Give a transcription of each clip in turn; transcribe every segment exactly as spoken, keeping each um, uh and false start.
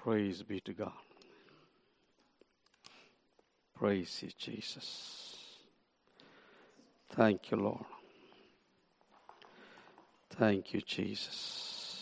Praise be to God. Praise you, Jesus. Thank you, Lord. Thank you, Jesus.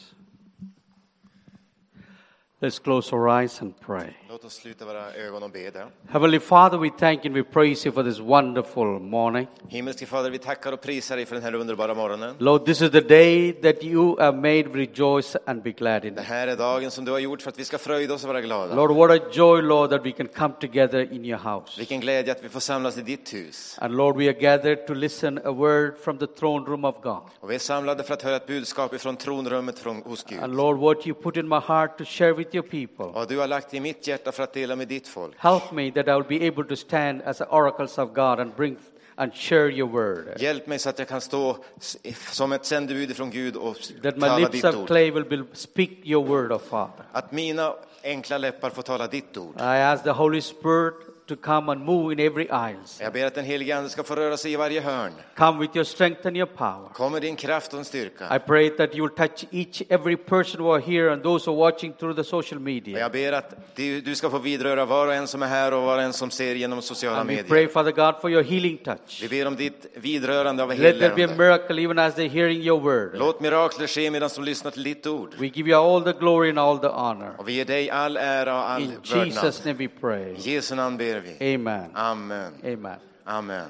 Let's close our eyes and pray. Låt oss sluta våra ögon och bedja. Heavenly Father, we thank you and we praise you for this wonderful morning. Himmelske Fader, vi tackar och prisar dig för den här underbara morgonen. Lord, this is the day that you have made. Rejoice and be glad in Det it. här är dagen som du har gjort för att vi ska fröjda oss och vara glada. Lord, what a joy, Lord, that we can come together in your house. Vilken glädje att vi får samlas i ditt hus. And Lord, we are gathered to listen a word from the throne room of God. Och vi är samlade för att höra ett budskap ifrån tronrummet från, hos Gud. And Lord, what you put in my heart to share with your people. Och du har lagt i mitt hjärta för att dela med ditt folk. Help me that I will be able to stand as oracles of God and bring and share your word. Hjälp mig så att jag kan stå som ett sändebud från Gud och That my tala lips ditt of ord. clay will be, speak your word, of Father. Att mina enkla läppar får tala ditt ord. I ask the Holy Spirit to come and move in every aisles. Jag ber att den helige Ande ska få röra sig i varje hörn. Come with your strength and your power. Kom med din kraft och din styrka. I pray that you will touch each every person who are here and those who are watching through the social Och media. jag ber att du, du ska få vidröra var och en som är här och var och en som ser genom sociala And we medier. pray, Father God, for your healing touch. Vi ber om ditt vidrörande av Let there be a helande. miracle even as they're hearing your word. Låt mirakler ske medan de lyssnar till ditt ord. We give you all the glory and all the honor. Och vi ger dig all ära och all In vördnad. Jesus' name we pray. I Jesu namn ber vi. Amen. Amen. Amen. Amen.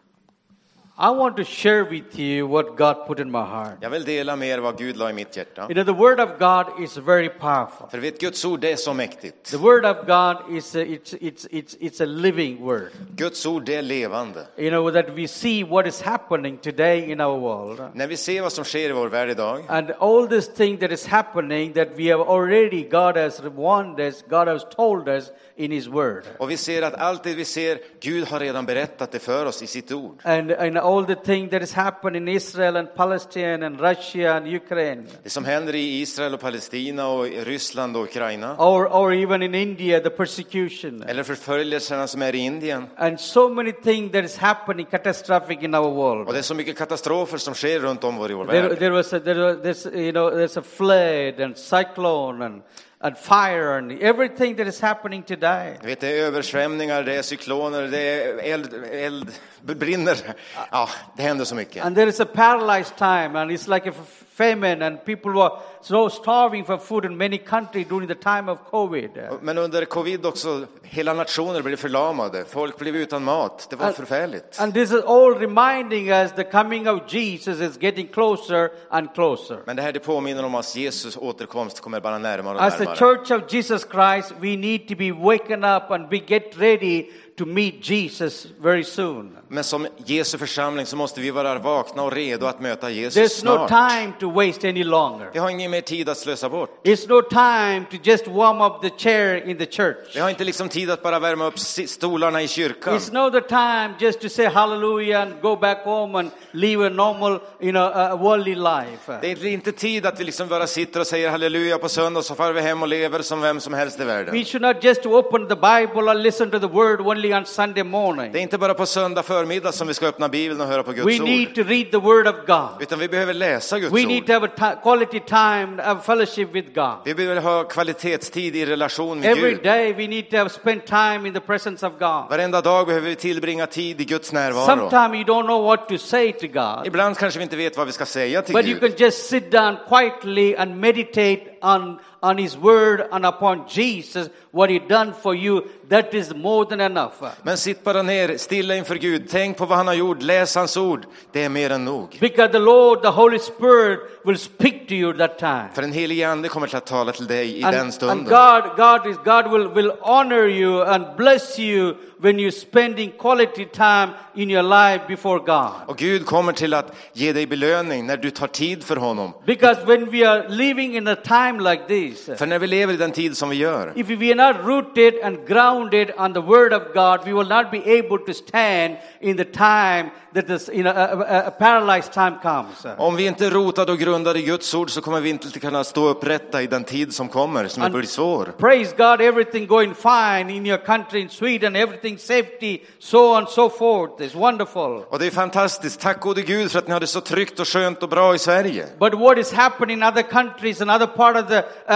I want to share with you what God put in my heart. Jag vill dela med er vad Gud la i mitt hjärta. You know, the word of God is very powerful. För vet, Guds ord, det är så mäktigt. The word of God is a, it's it's it's it's a living word. Guds ord, det är levande. You know that we see what is happening today in our world, När vi ser vad som sker i vår värld idag, and all this thing that is happening that we have already God has warned us, God has told us in His word, och vi ser att allt det vi ser, Gud har redan berättat det för oss i sitt ord. and and all the thing that is happening in Israel and Palestine and Russia and Ukraine, Det som händer i Israel och Palestina och i Ryssland och Ukraina, or or even in India, the persecution, eller förföljelserna som är i Indien. and so many things that is happening catastrophic in our world. Och det är så mycket katastrofer som sker runt om vår i vår There, värld. there was a, there was this, you know, there's a flood and cyclone and and fire and everything that is happening today. Jag vet, det är översvämningar, det är cykloner, det är eld, eld brinner. Ja, det händer så mycket. And there is a paralyzed time, and it's like a famine, and people were so starving for food in many countries during the time of COVID. Men under covid också, hela nationer blev förlamade. Folk blev utan mat. Det var And- förfärligt. And this is all reminding us the coming of Jesus is getting closer and closer. Men det här det påminner om att Jesus återkomst kommer bara närmare och As the närmare. church of Jesus Christ, we need to be waken up and be get ready to meet Jesus very soon. Men som Jesu församling så måste vi vara vakna och redo att möta Jesus There's no snart. time to waste any longer. Vi har ingen mer tid att slösa bort. It's no time to just warm up the chair in the church. Vi har inte liksom tid att bara värma upp si- stolarna i kyrkan. It's not the time just to say hallelujah and go back home and live a normal, you know, a worldly life. Det är inte tid att vi liksom bara sitter och säger halleluja på söndag så far vi hem och lever som vem som helst i världen. We should not just open the Bible or listen to the word only on Sunday morning. Det är inte bara på söndag förmiddag som vi ska öppna Bibeln och höra på Guds We need ord. to read the word of God. Utan vi behöver läsa Guds We need ord. to have a ti- quality time of fellowship with God. Vi behöver ha kvalitetstid i relation med Every Gud. day we need to have spent time in the presence of God. Varenda dag behöver vi tillbringa tid i Guds närvaro. Sometimes you don't know what to say to God, Ibland kanske vi inte vet vad vi ska säga till but you Gud. can just sit down quietly and meditate on on His word and upon Jesus, what He done for you. That is more than enough. Men sitt bara ner stilla inför Gud. Tänk på vad han har gjort. Läs hans ord. Det är mer än nog. Because the Lord, the Holy Spirit, will speak to you at that time. För den helige ande kommer till att tala till dig i And, den and stunden. God, God is God will, will honor you and bless you when you're spending quality time in your life before God. Och Gud kommer till att ge dig belöning när du tar tid för honom. Because when we are living in a time like this, För när vi lever i den tid som vi gör, if we are not rooted and grounded on the word of God, we will not be able to stand in the time that this, you know, a, a, a paralyzed time comes. om vi inte är rotade och grundade i Guds ord så kommer vi inte kunna stå upprätta i den tid som kommer, som And blir svår. Praise God, everything going fine in your country, in Sweden, everything safety, so on and so forth. It's wonderful. Och det är fantastiskt. Tack gode Gud för att ni har det så tryggt och skönt och bra i Sverige. But what is happening in other countries and other part of the uh,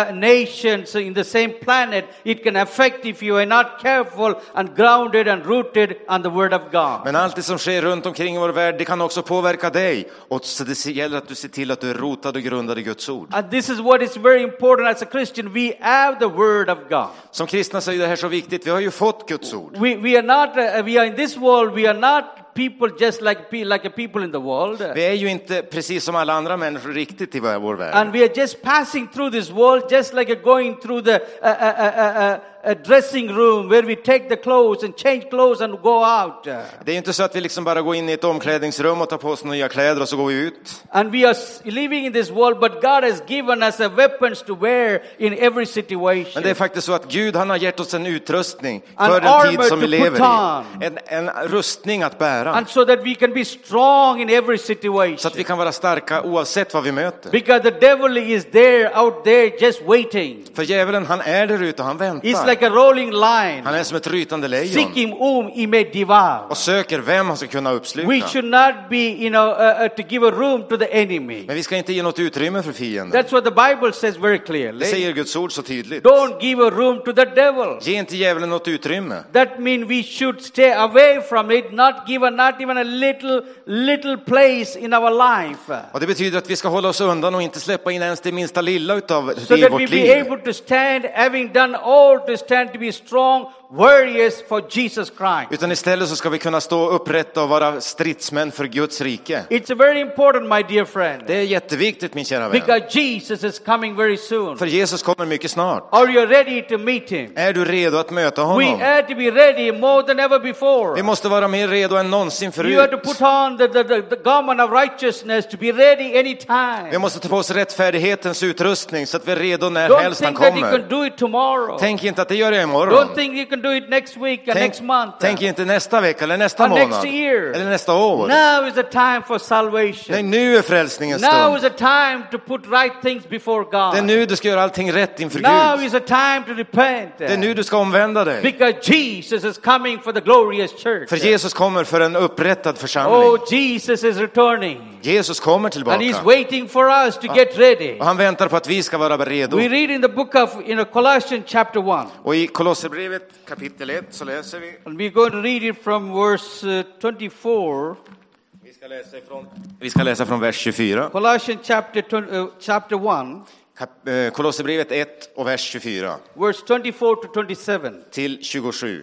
uh, nations in the same planet, it can affect if you are not careful and grounded and rooted on the word of God. Men allt det som sker runt omkring i vår värld, det kan också påverka dig. Och så det gäller att du ser till att du är rotad och grundad i Guds ord. And this is what is very important as a Christian. We have the word of God. Som kristna så är det här så viktigt. Vi har ju fått Guds ord. We, we are not, uh, we are in this world, we are not people just like, like a people in the world. Vi är ju inte precis som alla andra människor riktigt i vår värld. And we are just passing through this world just like a going through the uh, uh, uh, uh, a dressing room where we take the clothes and change clothes and go out. Det är inte så att vi liksom bara går in i ett omklädningsrum och tar på oss nya kläder och så går vi ut. And we are living in this world, but God has given us a weapons to wear in every situation. Men det är faktiskt så att Gud, han har gett oss en utrustning An för den tid som vi armor to lever put i. En, en rustning att bära. And so that we can be strong in every situation. Så att vi kan vara starka oavsett vad vi möter. Because the devil is there, out there, just waiting. För djävulen, han är där ute och han väntar. He's like a rolling lion. Han är som ett rytande lejon. Seeking whom he may devour. Och söker vem han ska kunna uppsluta. We should not be, you know, uh, uh, to give a room to the enemy. Men vi ska inte ge något utrymme för fienden. That's what the Bible says very clearly. Det säger Guds ord så tydligt. Don't give a room to the devil. Ge inte djävulen något utrymme. That means we should stay away from it, not give a, not even a little, little place in our life. Och det betyder att vi ska hålla oss undan och inte släppa in ens det minsta lilla utav So det i that vårt we be liv. able to stand, having done all to stand to be strong warriors for Jesus Christ. Utan istället så ska vi kunna stå upprätta och vara stridsmän för Guds rike. It's very important, my dear friend. Det är jätteviktigt, min kära vän. Because Jesus is coming very soon. För Jesus kommer mycket snart. Are you ready to meet him? Är du redo att möta We honom? have to be ready more than ever before. Vi måste vara mer redo än någonsin You have to förut. put on the, the, the, the garment of righteousness to be ready anytime. Vi måste ta på oss rättfärdighetens utrustning så att vi är redo när Don't helst han think that you kommer. can do it tomorrow. Tänk inte att det gör jag imorgon. Don't think you can do it next week and Tänk, next month. tänk inte nästa vecka eller nästa Or next månad. year. Eller nästa år. Now is the time for salvation. Nej, nu är frälsningens Now is stund. the time to put right things before God. Det är nu du ska göra allting rätt inför Now Gud. is the time to repent. Det är nu du ska omvända dig. Because Jesus is coming for the glorious church. För Jesus kommer för en upprättad församling. Oh, Jesus is returning. Jesus kommer And tillbaka. he's waiting for us to get ready. Och han väntar på att vi ska vara redo. We read in the book of, you know, Colossians chapter one. Och i Kolosserbrevet kapitel ett så läser vi. And we're going to read it from verse uh, twenty-four. Vi ska läsa ifrån, vi ska läsa från vers tjugofyra. Colossians chapter, twenty, uh, chapter one, Kap- eh, Kolosserbrevet ett och vers tjugofyra verse twenty-four to twenty-seven. till tjugosju.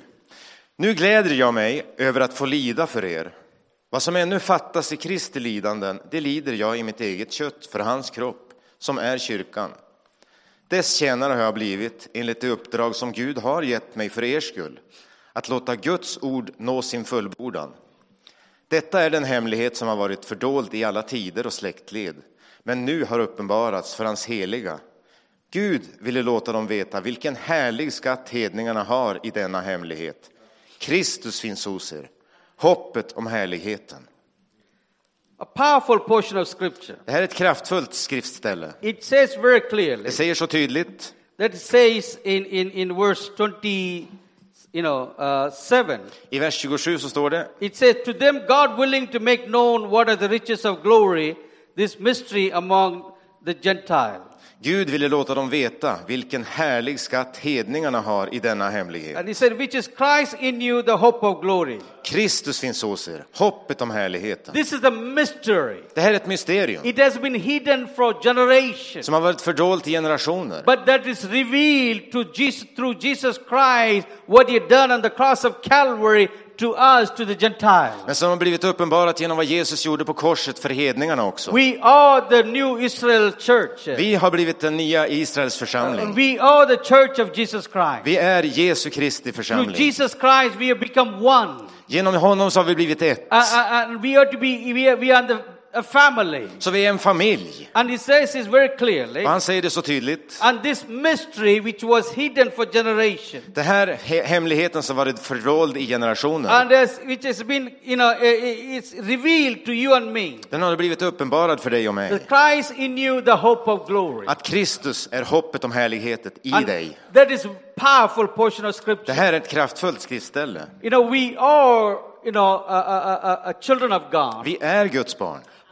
Nu gläder jag mig över att få lida för er. Vad som ännu fattas i Kristi lidanden, det lider jag i mitt eget kött för hans kropp, som är kyrkan. Dess tjänare har jag blivit enligt det uppdrag som Gud har gett mig för er skull, att låta Guds ord nå sin fullbordan. Detta är den hemlighet som har varit fördold i alla tider och släktled, men nu har uppenbarats för hans heliga. Gud ville låta dem veta vilken härlig skatt hedningarna har i denna hemlighet. Kristus finns hos er, hoppet om härligheten. A powerful portion of scripture. Det här är ett kraftfullt skriftställe. It says very clearly Det säger så tydligt. that it says in, in, in verse twenty, you know, uh, seven. I vers tjugosju så står det: It says, to them God willing to make known what are the riches of glory, this mystery among the Gentiles. Gud ville låta dem veta vilken härlig skatt hedningarna har i denna hemlighet. And he said, which is Christ in you, the hope of glory. Kristus finns hos er, hoppet om härligheten. This is the mystery. Det här är ett mysterium It has been hidden for generations, som har varit fördolt i generationer. but that is revealed to Jesus, through Jesus Christ, what he had done on the cross of Calvary to us, to the Gentiles. Men som har blivit uppenbarat genom vad Jesus gjorde på korset för hedningarna också. We are the new Israel church. Vi har blivit den nya Israels församling. We are the church of Jesus Christ. Vi är Jesu Kristi Through församling. Jesus Christ, we have become one. Genom honom så har vi blivit ett. Uh, uh, and we are to be, we are, we are the, a family. Så vi är en familj. And he says this very clearly. Och han säger det så tydligt. And this mystery which was hidden for generations, Det här he- hemligheten som varit fördold i generationer. and as, which has been, you know, uh, it's revealed to you and me. Den har blivit uppenbarad för dig och The mig. Christ in you, the hope of glory. Att Kristus är hoppet om härligheten i And dig. that is a powerful portion of Det scripture. här är ett kraftfullt skriftställe. You know, we are, you know, uh, uh, uh, uh, children of God. Vi är Guds barn.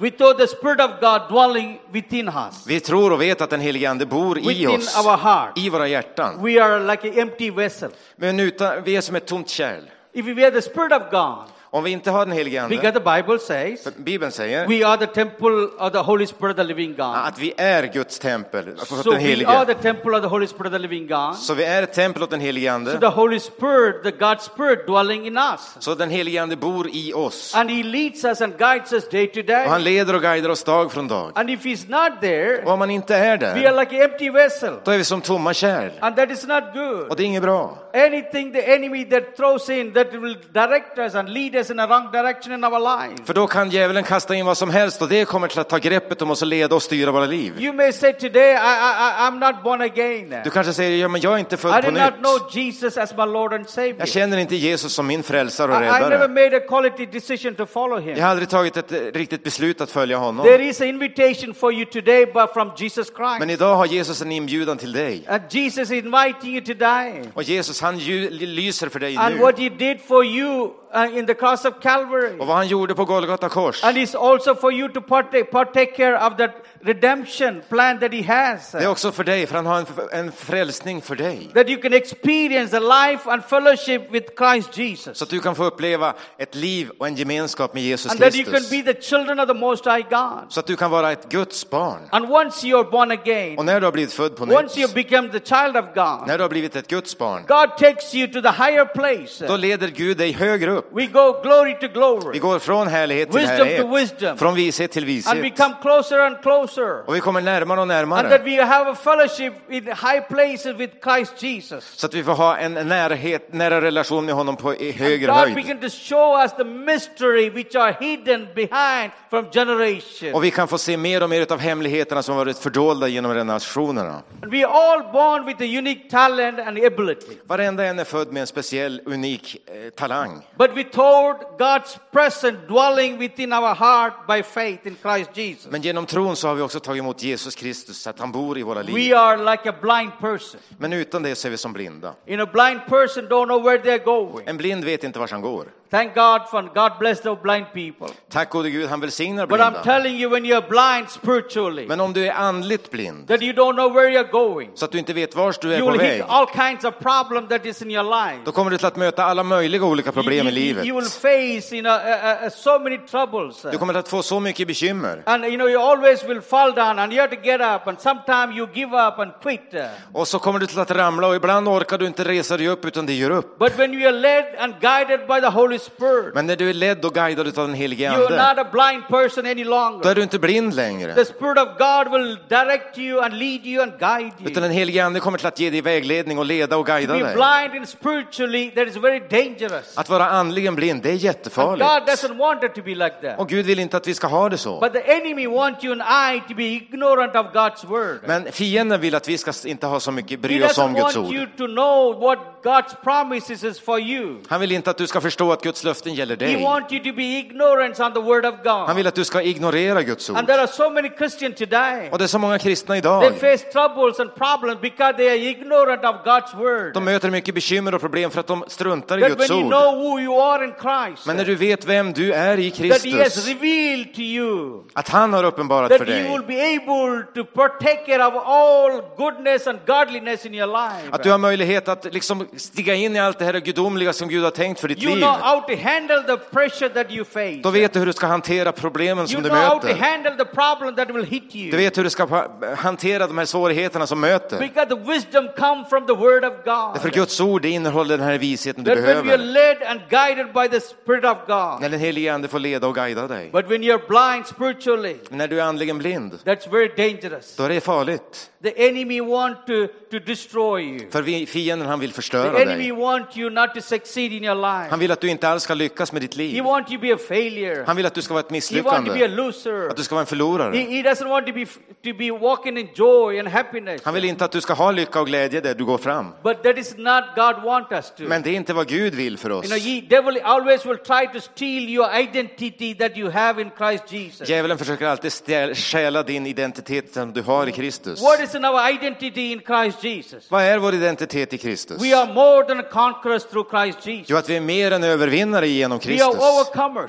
We thought the Spirit of God dwelling within us, Vi tror och vet att den helige ande bor i within oss, our heart. i våra hjärtan. We are like an empty vessel. Men utan, vi är som ett tomt kärl. If we have the Spirit of God, Om vi inte har den helige because ande, the Bible says Bibeln säger we are the temple of the Holy Spirit of the living God. att vi är Guds tempel, alltså So den we are helige. the temple of the Holy Spirit of the living God. Så vi är ett tempel åt den helige So ande. the Holy Spirit, the God's Spirit dwelling in us. Så den helige ande bor i oss. And He leads us and guides us day to Och day. han leder och guidar oss dag från dag. And if He's not there, Och om han inte är we are där, like an empty vessel. då är vi som tomma kärl. And that is not good. Och det är inget bra. Anything the enemy that throws in that will direct us and lead us in a wrong direction in our life. För då kan djävulen kasta in vad som helst och det kommer till att ta greppet om oss och leda och styra våra liv. You may say today, I, I, I'm not born again. Du kanske säger, ja men jag är inte I född på did not know nytt. Jesus as my Lord and Savior. Jag känner inte Jesus som min frälsare och I, I never räddare. made a quality decision to follow Him. Jag har aldrig tagit ett eh, riktigt beslut att följa honom. There is an invitation for you today but from Jesus Christ. Men idag har Jesus en inbjudan till dig. And Jesus is inviting you today. Och Jesus han ju, lyser för dig And nu. what He did for you uh, in the cross of Calvary. Och vad han gjorde på Golgata kors. And it's also for you to partake, partake care of that redemption plan that He has. Det är också för dig, för han har en, en frälsning för dig. That you can experience the life and fellowship with Christ Jesus. Så att du kan få uppleva ett liv och en gemenskap med Jesus And that you can Kristus. be the children of the Most High God. Så att du kan vara ett Guds barn. And once you are born Och again, när du har blivit född på once you nytt, become the child of God, när du har blivit ett Guds barn, God takes you to the higher place. då leder Gud dig högre upp. We go glory to Vi glory. går från härlighet till Wisdom to härlighet. wisdom. Från vishet till And we vishet. come closer and closer. Och vi kommer närmare och And that närmare. we have a fellowship in high places with Christ Jesus. Så att vi får ha en närhet, nära relation med honom på i And högre God höjd. began to show us the mystery which are hidden behind from generation. Och vi kan få se mer och mer av hemligheterna som har varit fördolda genom generationerna. And we are all born with a unique talent and ability. Varenda en är född med en speciell, unik eh, talang. But we told God's presence dwelling within our heart by faith in Christ Jesus. Men genom tron så har vi också tagit emot Jesus Kristus, så att han bor i våra liv. We are like a blind person. Men utan det så är vi som blinda. You know, blind person don't know where they're going. En blind vet inte vart han går. Thank God for God bless the blind people. Tack gode Gud, han välsignar But I'm blinda. telling you, when you're blind spiritually, Men om du är andligt blind, that you don't know where you're going, så att du inte vet vart du är you på will väg, hit all kinds of problems that is in your life. då kommer du till att möta alla möjliga olika problem i You, you, livet. you will face, you know, uh, uh, so many troubles. Du kommer att få så mycket bekymmer. And you know, you always will fall down and you have to get up and sometimes you give up and quit. Och så kommer du till att ramla och ibland orkar du inte resa dig upp utan det gör upp. But when you are led and guided by the Holy Spirit, Men när du är ledd och guidad av den helige you are ande, not a blind person any då longer. är du inte blind längre. The Spirit of God will direct you and lead you and guide Utan you. den helige ande kommer till att ge dig vägledning och leda och To guida be dig. blind and spiritually, that is very dangerous. Att vara andligen blind, det är And jättefarligt. God doesn't want it to be like that. Och Gud vill inte att vi ska ha det så. But the enemy wants you and I to be ignorant of God's word. Men fienden vill att vi ska inte ha så mycket He bry oss om doesn't Guds want ord. you to know what God's promises is for you. Han vill inte att du ska förstå att Guds löften gäller He dig. wants you to be ignorant on the word of Han God. vill att du ska ignorera Guds ord. And there are so many Christians today. Och det är så många kristna They idag. face troubles and problems because they are ignorant of God's word. De möter mycket bekymmer och problem för att de struntar i That Guds when you ord. know who you are in Christ, Men när du vet vem du är i that He has Kristus, revealed to you, att han har uppenbarat för that you will dig, be able to partake care of all goodness and godliness in your life. att du har möjlighet att liksom stiga in i allt det här gudomliga som Gud har tänkt för ditt You liv. know how to handle the pressure that you face. Då vet du hur du ska hantera problemen You som du know how to möter. handle the problem that will hit Du you. vet hur du ska ha- hantera de här svårigheterna som möter. Because the wisdom comes from the word of God. För Guds ord, det innehåller den här visheten du That when you are behöver. led and guided by the Spirit of God. När den helige ande får leda och guida dig. But when you're blind spiritually, Men när du är andligen blind, that's very dangerous. då är det farligt. The enemy want to, to destroy you. För vi- fienden han vill The förstöra enemy dig. want you not to succeed in your life. Han vill att du inte alls ska lyckas med ditt He liv. want you to be a failure. Han vill att du ska vara ett He want to be a misslyckande. loser. Att du ska vara en He, förlorare. he doesn't want to be to be walking in joy and happiness. Han vill inte att du ska ha lycka och glädje där du går fram. But that is not God want us to. Men det är inte vad Gud vill för You oss. know, ye, devil always will try to steal your identity that you have in Christ Jesus. Djävulen försöker alltid stäl- stjäla din identitet som du har i Kristus. What is in our identity in Christ Jesus? Vad är vår identitet i Kristus? We are more than conquerors through Christ Jesus. Jo, att vi är mer än övervinnare genom We are Kristus. overcomers.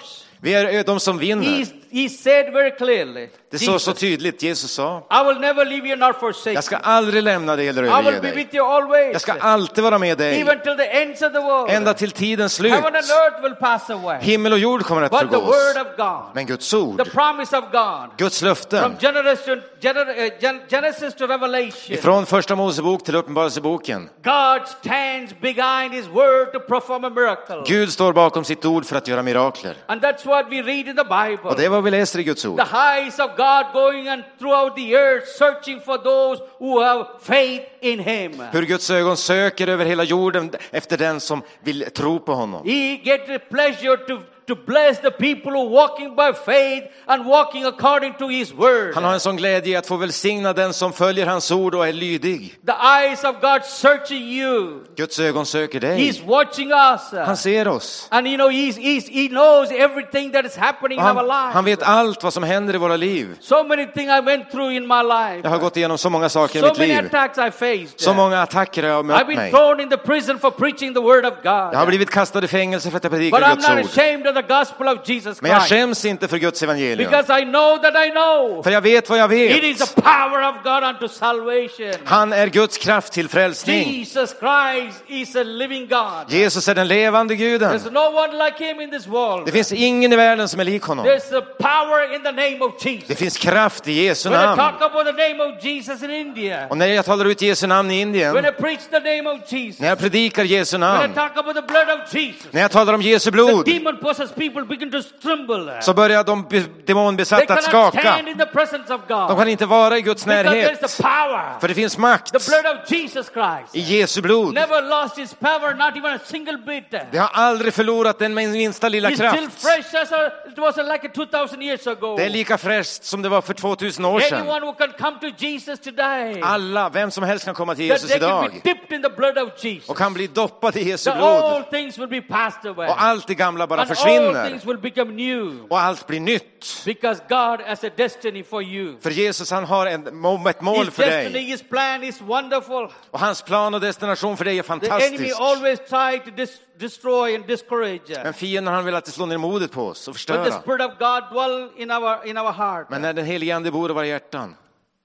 Vi är de som vinner. He's, he said very clearly, Det står så Jesus, tydligt. Jesus sa, I will never leave you nor forsake jag ska you. aldrig lämna dig eller I överge will be dig. with you always. Jag ska alltid vara med dig. Even till the ends of the world. Ända till tidens slut. Heaven and earth will pass away. Himmel och jord kommer att But the förgås. word of God, Men Guds the ord, promise of God, Guds löften, from Genesis to, Gener- uh, Gen- Genesis to Revelation, från första Mosebok till uppenbarelseboken. God stands behind his word to perform a miracle. Gud står bakom sitt ord för att göra mirakler. And that's what we read in the Bible. Och det är vad vi läser i Guds ord. The eyes of God going and throughout the earth, searching for those who have faith in him. Hur Guds ögon söker över hela jorden efter den som vill tro på honom. He gets the pleasure to to bless the people who are walking by faith and walking according to his word. Han har en sån glädje att få välsigna den som följer hans ord och är lydig. The eyes of God searching you. Guds ögon söker dig. He's watching us. Han ser oss. And you know, he's, he's, he knows everything that is happening in our Han, lives. han vet allt vad som händer i våra liv. So many things I went through in my life. Jag har gått igenom så många saker i So mitt many liv. attacks I faced. Så många attacker har jag I've mött been mig. thrown in the prison for preaching the word of God. Jag har blivit kastad i fängelse för att jag But predikar I'm Guds not ord. ashamed of the gospel of Jesus Men jag Christ. skäms inte för Guds evangelium. Because I know that I know. För jag vet vad jag It vet. is the power of God unto salvation. Han är Guds kraft till frälsning. Jesus Christ is a living God. Jesus är den levande guden. There's no one like him in this world. Det finns ingen i världen som är lik honom. There's the power in the name of Jesus. Det finns kraft i Jesu When I namn. talk about the name of Jesus in India, Och när jag talar ut Jesu namn i when Indien, I preach the name of Jesus, när jag predikar Jesu when I namn, talk about the blood of Jesus, när jag talar om Jesu the blod, demon-possessed people begin to tremble. så börjar de be- They demonbesatta att cannot skaka. stand in the presence of De God. kan inte vara i Guds Because there's närhet. the power. För det finns makt The blood of Jesus Christ i Jesu blod. never lost its power, not even a single bit. Det har aldrig förlorat den minsta lilla It's still kraft. fresh as a, it was like a two thousand years ago. Det är lika fräscht som det var för tvåtusen år sedan. Anyone who can come to Jesus today, Alla, vem som helst kan komma till that Jesus they can be idag dipped in the blood of Jesus. och kan bli doppad i Jesu The blod. old things will be passed away. Och allt det gamla bara And all försvinner. things will become new. Och allt blir nytt. Because God has a destiny for you. För Jesus, han har en, ett mål His för destiny, dig. his plan is wonderful. Och hans plan och destination för dig är The enemy fantastisk. always try to dis- destroy and discourage us. Men fienden, han vill alltid slå ner modet på oss och But the förstöra. Spirit of God dwell in our in our heart. Men när den helige ande bor i våra hjärtan,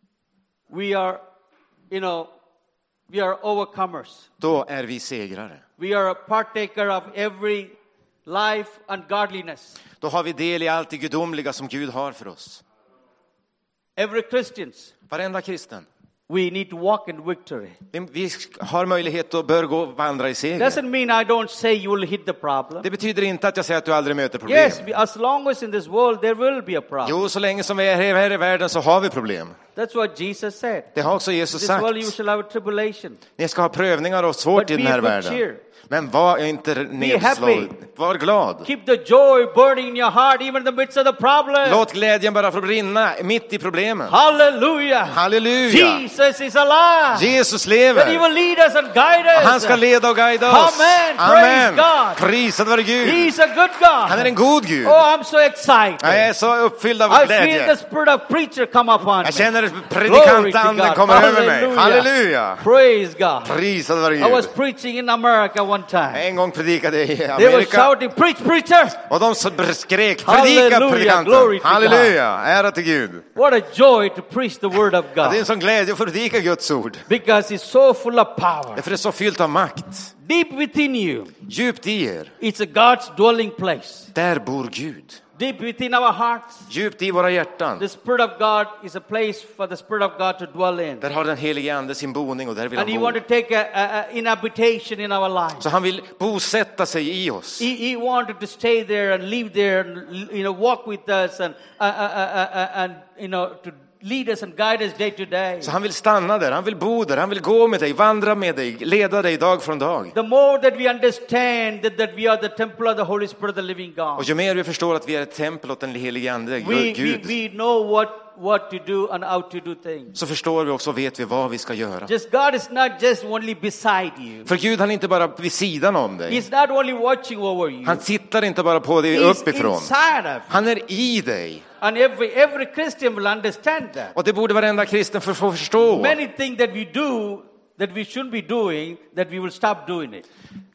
We are, you know, we are overcomers. då är vi segrare. We are a partaker of every life and godliness. Då har vi del i allt det gudomliga som Gud har för oss. Every Christians, Varenda kristen. we need to walk in victory. Vi vi har möjlighet och bör gå och vandra i seger. Doesn't mean I don't say you will hit the problem. Det betyder inte att jag säger att du aldrig möter problem. Yes, as long as in this world there will be a problem. Jo, så länge som vi är här i världen så har vi problem. That's what Jesus said. Det har också Jesus This sagt. world you shall have a tribulation. Ni ska ha prövningar och svårt But i den be här of good världen. cheer. Men var inte happy. nedslagen. Var glad. Keep the joy burning in your heart even in the midst of the problem. Låt glädjen bara få brinna mitt i problemen. Hallelujah. Halleluja! Jesus is alive. Jesus That he lever. will lead us and guide us. Han ska leda och guida oss. Amen. Praise Amen. God. Prisad vare Gud. He's a good God. Han är en god Gud. Oh, I'm so excited. Jag är så uppfylld av I feel glädje. the spirit of preacher come upon me. Jag känner Glory to predikantanden God. kommer över mig. Hallelujah. Halleluja! Praise God. Prisad vare I was Gud. preaching in America one time. En gång predikade jag i They were Amerika. shouting, preach, preacher! Och de så skrek, Halleluja, predika glory predikanten. to God. Halleluja, ära till Gud. What a joy to preach the word of Det är en God. sån glädje att få predika Guds ord. Because it's so full of power. Därför är det så fyllt av makt. Deep within you, Djupt i er, it's a God's dwelling place. där bor Gud. Deep within our hearts, Djupt i våra hjärtan, the Spirit of God is a place for the Spirit of God to dwell in. där har den helige ande sin boning och där vill And he han bo. wants to take a, a, a inhabitation in our lives. Så han vill bosätta sig i oss. He, he wanted to stay there and live there and, you know, walk with us and, uh, uh, uh, uh, and you know, to lead us and guide us day to day. Så han vill stanna där, han vill bo där, han vill gå med dig, vandra med dig, leda dig dag från dag. The more that we understand that, that we are the temple of the Holy Spirit, the living Och God, ju mer vi förstår att vi är ett tempel åt den helige ande, we, we, Gud, we know what, what to do and how to do things. så förstår vi också, vet vi vad vi ska göra. Just God is not just only beside you. För Gud, han är inte bara vid sidan om dig. He's not only watching over you. Han tittar inte bara på dig He's uppifrån. inside of you. Han är i dig. And every, every Christian will understand that. Och det borde varenda kristen för få förstå. Many things that we do that we shouldn't be doing, that we will stop doing it.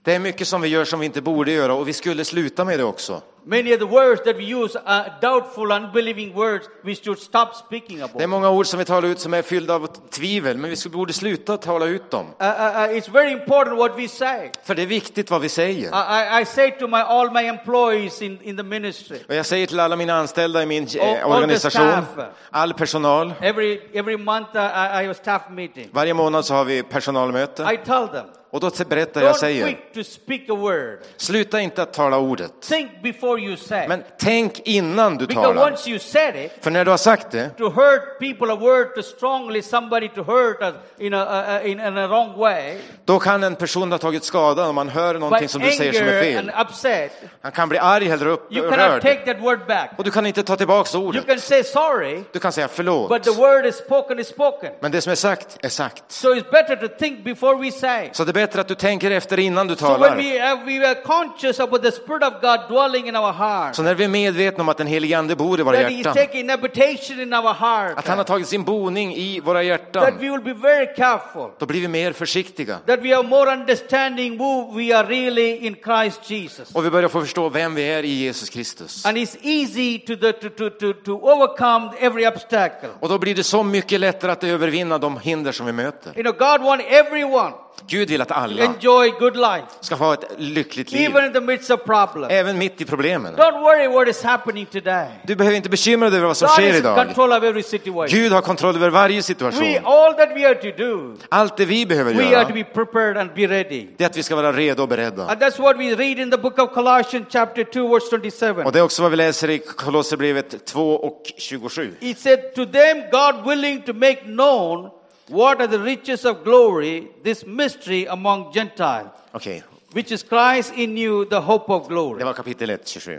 Det är mycket som vi gör som vi inte borde göra och vi skulle sluta med det också. Many of the words that we use are doubtful, unbelieving words. We should stop speaking about. Det är många ord som vi talar ut som är fyllda av tvivel, men vi skulle borde sluta tala ut dem. Uh, uh, uh, it's very important what we say. För det är viktigt vad vi säger. I, I, I say to my all my employees in, in the ministry. Och jag säger till alla mina anställda i min All- all eh, the organisation, staff. all personal. Every every month uh, I, I have a staff meeting. Varje månad så har vi personalmöte. I tell them, Och då berättar jag, don't säger, quick to speak a word. sluta inte att tala ordet. Think before you say. Men tänk innan du Because talar. once you said it, För när du har sagt det, to hurt people a word too strongly, somebody to hurt us in a, uh, in, in a wrong way, då kan en person ha tagit skada om man hör by någonting som du säger som är anger fel. and upset, Han kan bli arg eller you cannot upprörd. take that word back. Och du kan inte ta tillbaka You ordet. can say sorry, Du kan säga but förlåt. the word is spoken is spoken. Men det som är sagt är sagt. So it's better to think before we say. Så det är bättre att du tänker efter innan du So when talar. we are, we are conscious about the Spirit of God dwelling in our heart, Så när vi är medvetna om att den helige ande bor i våra that He is hjärtan, taking habitation in our heart, att han har tagit sin boning i våra that hjärtan, we will be very careful, då blir vi mer försiktiga. that we have more understanding who we are really in Christ Jesus. Och vi börjar få förstå vem vi är i Jesus Kristus. And it's easy to, the, to, to, to, to overcome every obstacle. Och då blir det så mycket lättare att övervinna de hinder som vi möter. You know, God wants everyone Gud vill att to alla enjoy good life, ska få ett lyckligt liv, even in the midst of problems. även mitt i problemen. Don't worry what is happening today. Du behöver inte bekymra dig över vad som God sker is in idag. control of every situation. Gud har kontroll över varje We, situation. all that we are to do, Allt det vi behöver we are to göra, be prepared and be ready. det är att vi ska vara redo och beredda. And that's what we read in the book of Colossians chapter two verse twenty-seven. Och det är också vad vi läser i Kolosserbrevet två och tjugosju. He said, to them God willing to make known what are the riches of glory, this mystery among Gentiles, Okej, which is Christ in you, the hope of det glory. var kapitel ett, tjugosju.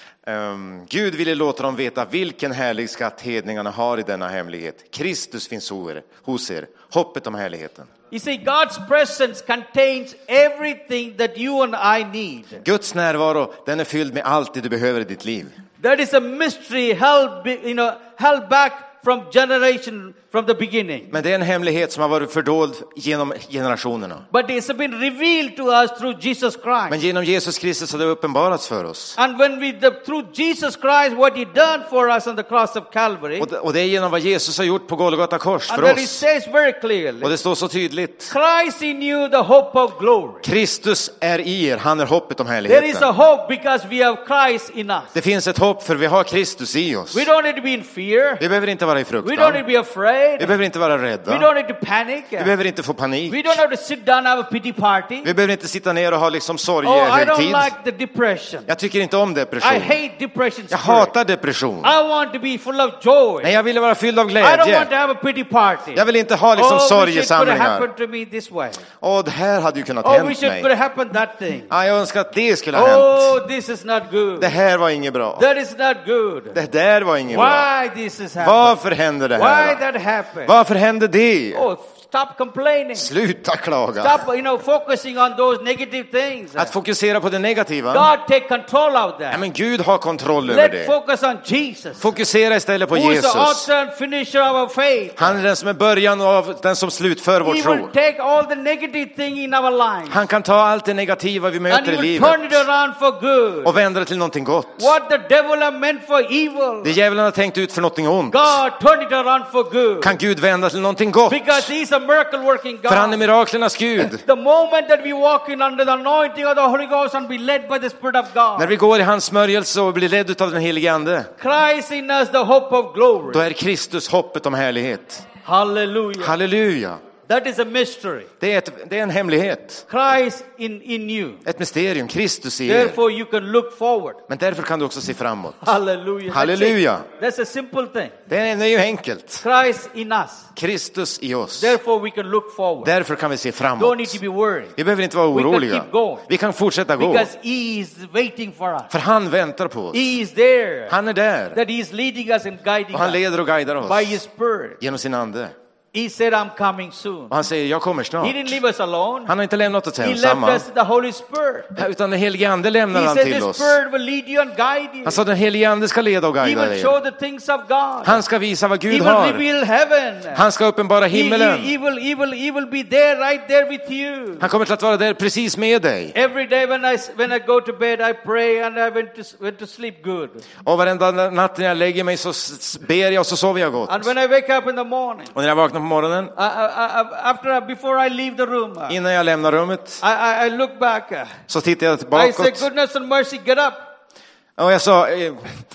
Um, Gud ville låta dem veta vilken härlig skatt hedningarna har i denna hemlighet. Kristus finns hos er, hos er, hoppet om härligheten. You see, God's presence contains everything that you and I need. Guds närvaro, den är fylld med allt det du behöver i ditt liv. That is a mystery held, be- you know, held back from generation, from the beginning. Men det är en hemlighet som har varit fördold genom generationerna. But it's been revealed to us through Jesus Christ. Men genom Jesus Kristus har det uppenbarats för oss. And when we, the, through Jesus Christ, what He done for us on the cross of Calvary, Och det, och det är genom vad Jesus har gjort på Golgata kors and för that it oss. says very Och clearly, det står så tydligt. Christ in you, the hope of glory. Kristus är i er, han är hoppet om There is härligheten. a hope because we have Christ in us. Det finns ett hopp för vi har Kristus i oss. We don't need to be in fear. Vi behöver inte vara i We don't fruktan. need to be afraid. Vi behöver inte vara We rädda. don't need to panic. Vi behöver inte få panik. We don't have to sit down and have a pity party. Vi behöver inte sitta ner och ha liksom Oh, I sorgehögtid. don't like the depression. Jag tycker inte om I depression. hate depression Jag spirit. hatar depression. I want to be full of joy. Nej, jag vill vara fylld av I don't want to glädje. have a pity party. Jag vill inte ha liksom Oh, wish it could have sorgesamlingar. happened to me this way. Åh, det här hade ju kunnat Oh, hänt wish it mig. could have happened that thing. Ja, jag önskar att det skulle ha hänt. Oh, this is not good. Det här var inget bra. That is not good. Det där var inget bra. Why this is happening? Varför händer det Why här? that happened? Varför händer det? Oh, stop complaining. Sluta klaga. Stop, you know, focusing on those negative things. Att fokusera på det negativa. God take control of Ja, that. men Gud har kontroll över Let's det. focus on Jesus, Fokusera istället på who is the Jesus. author and finisher of our faith. Han är den som är början av den som slutför vår He tro. will take all the negative thing in our lives Han kan ta allt det negativa vi and möter he i will livet turn it around for good. och vända det till någonting gott. What the devil have meant for evil, Det djävulen har tänkt ut för någonting ont God turn it around for good. kan Gud vända till någonting gott. Because He's a miracle working För han är God. miraklernas Gud. The moment that we walk in under the anointing of the Holy Ghost and be led by the Spirit of När God, vi går i hans smörjelse och blir ledd av den helige ande, Christ in us the hope of då glory. är Kristus hoppet om härlighet. Hallelujah. Halleluja. That is a mystery. Det är, ett, det är en hemlighet. Christ in, in you. Ett mysterium. Kristus i er. Therefore you can look forward. Men därför kan du också se framåt. Hallelujah. That's Halleluja. it. That's a simple thing. Det är, det är ju enkelt. Christ in us. Kristus i oss. Therefore we can look forward. Därför kan vi se Don't framåt. need to be worried. Vi behöver inte vara We can oroliga. keep going. Vi kan fortsätta gå. Because He is waiting for us. För han väntar på oss. He is there. Han är där. That He is leading us and guiding Och han us leder och guidar by His oss Spirit. genom sin ande. He said, I'm coming soon. Och han säger, jag kommer He snart. didn't leave us alone. Han har inte lämnat oss He left ensamma. us the Holy Spirit. Utan den helige ande lämnar He han said till the oss. Spirit will lead you and guide you. Han sa, den helige ande ska leda och He guida will dig. show the things of God. Han ska visa vad He Gud will har. reveal heaven. Han ska uppenbara He, he, himmelen. he, will, he, will, he will be there, right there with you. Han kommer till att vara där precis med dig. Every day when I, when I go to bed, I pray and I went to, went to sleep good. Och varenda natt när jag lägger mig så s- ber jag och så sover jag gott. And when I wake up in the morning, Och när jag vaknar på morgonen, I, I, I, after, before I leave the room, I, innan jag lämnar rummet, I, I look back. så tittar jag I say, bakåt. goodness and mercy, get up. Och jag sa, eh,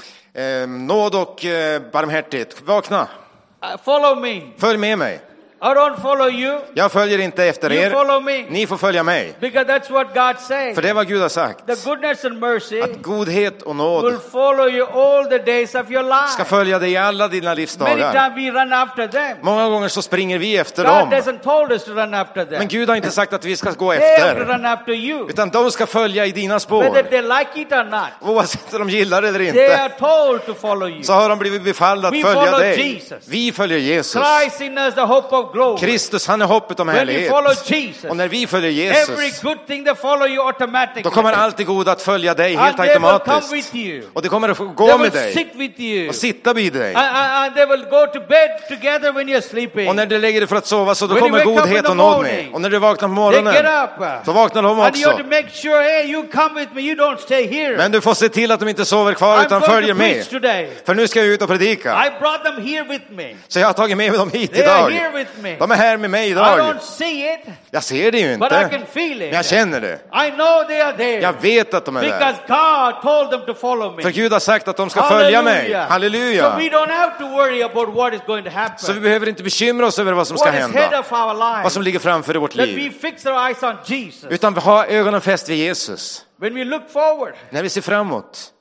eh, nåd och eh, barmhärtighet, vakna, Uh, follow me. följ med mig. I don't follow you. Jag följer inte efter You er, follow me. ni får följa mig. Because that's what God says. För det är vad Gud har sagt. The goodness and mercy Att godhet och will nåd follow you all the days of your life. ska följa dig i alla dina Many livsdagar. times we run after them. Många gånger så springer vi efter God dem. doesn't told us to run after them. Men Gud har inte sagt att vi ska gå They have to efter. run after you. Utan de ska följa i dina Whether spår. they like it or not. Oavsett om de gillar det eller They inte. are told to follow you. Så har de blivit befallda att We följa follow dig. Jesus. Vi följer Jesus. Christ in us the hope of glory. Kristus, han är hoppet om When you härlighet. follow Jesus, Och när vi följer every Jesus, good thing they follow you automatically. då kommer allt det goda att följa dig helt And they will come automatiskt. with you. Och det kommer att få They gå will med dig sit with you. och sitta vid dig. And, and, and they will go to bed together when you're sleeping. Och när du lägger dig för att sova så då When you kommer wake up in godhet the och nåd morning, med. Och när du vaknar på They get morgonen, up. så vaknar de And you have också. to make sure, hey, you come with me, you don't stay here. Men du får se till att de inte sover kvar I'm utan going följer to preach med. today. För nu ska jag ut och predika. I brought them here with me. Så jag har tagit med dem hit They are idag. here with me. De är här med mig I idag. don't see it, Jag ser det ju but I inte. can feel Men jag it. känner det. I know they are there. Jag vet att de är där. Because God told them to follow me. För Gud har sagt att de ska följa mig. So Halleluja. we don't have to worry about what is going to happen. Så vi behöver inte bekymra oss över vad som ska What is head hända. of our life. Vad som ligger framför i vårt That we liv. fix our eyes on Jesus. Utan vi har ögonen fäst vid Jesus. When we look forward, När vi ser framåt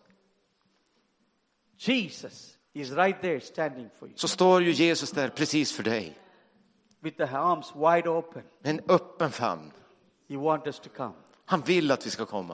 Jesus is right there standing for you. så står ju Jesus där precis för dig. With the arms wide open. Med en öppen famn. He wants us to come. Han vill att vi ska komma.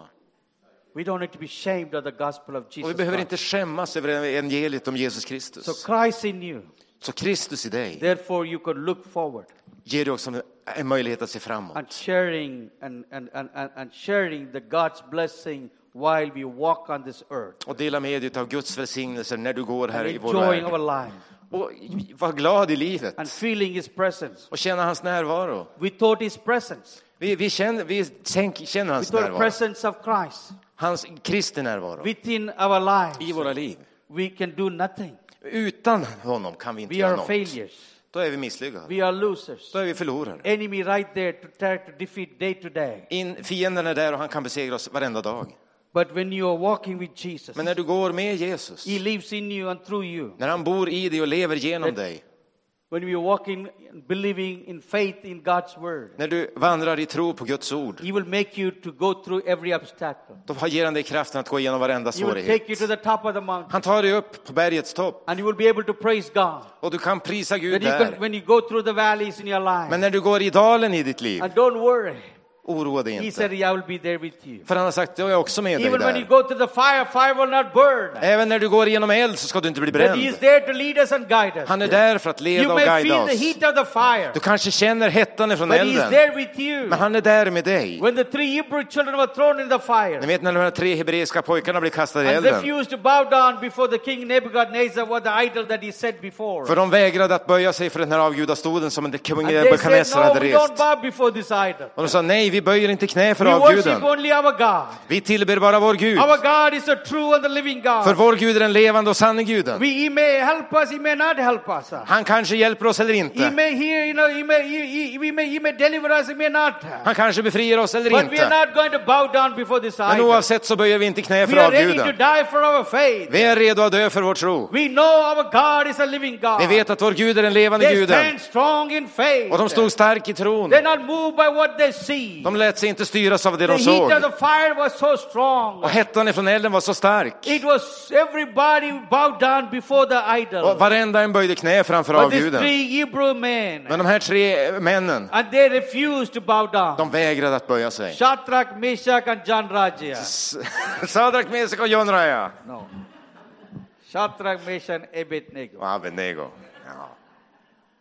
We don't need to be ashamed of the gospel of Och vi Jesus behöver Christ. inte skämmas över evangeliet om Jesus So Kristus. Christ in you. Så Kristus i dig Therefore you could look forward ger dig också en möjlighet att se framåt. and sharing and, and, and, and, and sharing the God's blessing while we walk on this earth. Och dela med dig av Guds välsignelser när du går här And i vår enjoying värld. our life. Och var glad i livet. And feeling His presence. Och känna hans närvaro. We thought His presence. Vi, vi, känner, vi tänk, känner We hans thought the närvaro. presence of Christ. Hans Kristi närvaro. Within our lives. I våra liv. We can do nothing. Utan honom kan vi inte We göra are något. failures. Då är vi misslyckade. We are losers. Då är vi förlorare. Enemy right there to try to defeat day to day. In, fienden är där och han kan besegra oss varenda dag. But when you are walking with Jesus, Men när du går med Jesus, He lives in you and through you. när han bor i dig och lever genom dig, When we are walking, believing in faith in God's word, när du vandrar i tro på Guds ord, He will make you to go through every obstacle. då ger han dig kraften att gå igenom varenda He will take you to svårighet. the top of the mountain, Han tar dig upp på bergets topp and you will be able to praise God. och du kan prisa That Gud you can, där. when you go through the valleys in your life, Men när du går i dalen i ditt liv, and don't worry, oroa dig He said, inte. I will be there with you. För han har sagt, jag är också med dig Even when you där. go to the fire, fire will not burn. Även när du går igenom eld så ska du inte bli But He is bränd. there to lead us and guide us. Han är där för att You leda och may guida feel the oss. heat of the fire, Du kanske känner hettan ifrån but He is elden, there with you. men han är där med dig. When the three Hebrew children were thrown in the Ni fire vet när de här tre hebreiska pojkarna blir kastade i and elden. refused to bow down before the king Nebuchadnezzar, what the idol that he set before. För de vägrade att böja sig för den här avgudastoden som den kung And they said, Nebukadnessar no, hade we don't rest. bow before this idol. Och de sa, nej, vi böjer inte knä för We worship avguden. only our God. Vi tillber bara vår Gud. Our God is a true and the living För God. vår Gud är den levande och sanne guden. We, he may help us, He may not help us. Han kanske hjälper oss eller He inte. may hear, you know, He may, he, he, we may, he may deliver us, He may not. Han kanske befriar oss eller But we are inte. not going to bow down before this Men idol. oavsett så böjer vi inte knä We för are ready to avguden. die for our faith. Vi är redo att dö för vår tro. We know our God is a living God. Vi vet att vår Gud är den levande They guden. stand strong in faith. Och de stod stark i tron. They're not moved by what they see. De lät sig inte styras av det The de heat såg. of the fire was so strong. Och hettan ifrån elden var så stark. It was everybody bowed down before the idol. Och varenda en böjde knä framför But these avguden. three Hebrew men, Men de här tre männen, and they refused to bow down. de vägrade att böja sig. Shadrach, Meshach, and John Rajah. Sadrak, Mesak och John Raja. No. Shadrach, Meshach, and Abednego. Och Abednego. Ja.